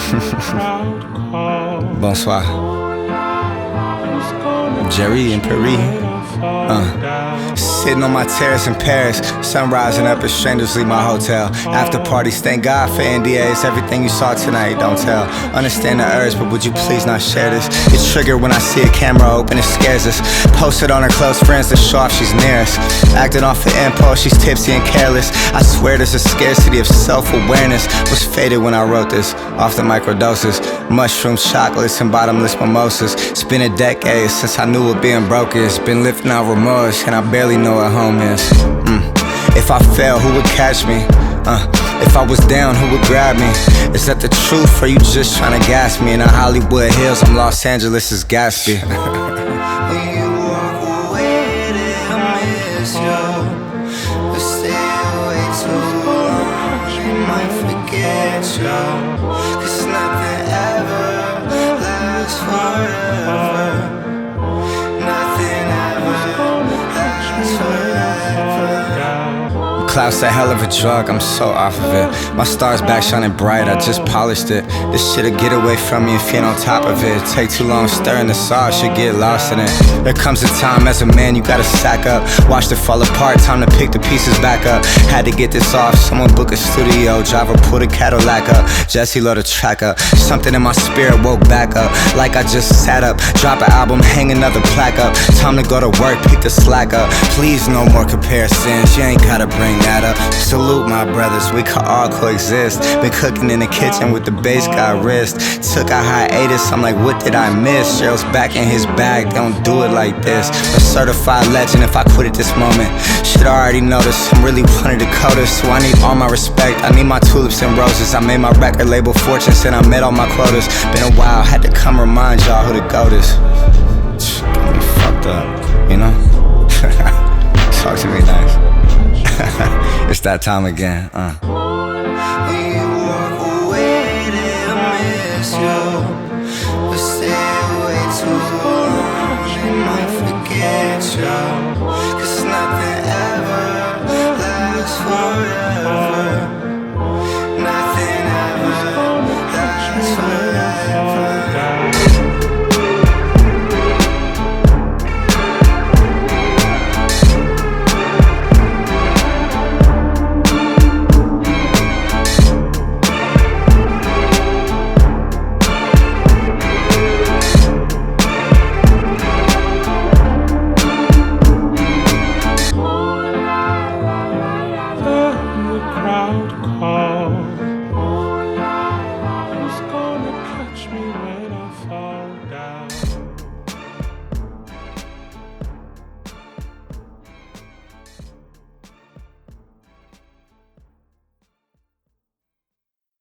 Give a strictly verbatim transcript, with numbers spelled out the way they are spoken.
Bonsoir. Jerry and Paris. Uh, sitting on my terrace in Paris, sun rising up as strangers leave my hotel. After parties, thank God for N D As. Everything you saw tonight, don't tell. Understand the urge, but would you please not share this? It's triggered when I see a camera open, it scares us. Posted on her close friends to show off she's near us. Acting off the impulse, she's tipsy and careless. I swear there's a scarcity of self-awareness. Was faded when I wrote this, off the microdoses. Mushrooms, chocolates, and bottomless mimosas. It's been a decade since I knew what being broke is. Been lifting out remorse, and I barely know what home is. mm. If I fell, who would catch me? Uh, if I was down, who would grab me? Is that the truth, or you just trying to gas me? In the Hollywood Hills, I'm Los Angeles' Gatsby. When you walk away, I miss you. But stay away too long, you might forget you. Cause nothing ever lasts forever. Nothing ever lasts forever. Cloud's a hell of a drug, I'm so off of it. My star's back shining bright, I just polished it. This shit'll get away from me if you ain't on top of it. Take too long stirring the sauce, you get lost in it. There comes a time as a man you gotta sack up. Watch it fall apart, time to pick the pieces back up. Had to get this off, someone book a studio. Driver pull the Cadillac up, Jesse load the track up. Something in my spirit woke back up, like I just sat up. Drop an album, hang another plaque up. Time to go to work, pick the slack up. Please no more comparisons, you ain't gotta bring that up. Salute my brothers, we can all coexist. Been cooking in the kitchen with the bass got wrist. Took a hiatus, I'm like, what did I miss? Cheryl's back in his bag, don't do it like this. A certified legend if I quit at this moment. Shit I already noticed, I'm really one of the coldest. So I need all my respect, I need my tulips and roses. I made my record label fortune, said I met all my quotas. Been a while, had to come remind y'all who the GOAT is. Got me fucked up, you know? Talk to me nice. It's that time again, uh. When you walk away, I miss you. But stay away too long, you might forget you. Cause nothing ever lasts forever. Nothing ever lasts forever. The crowd calls.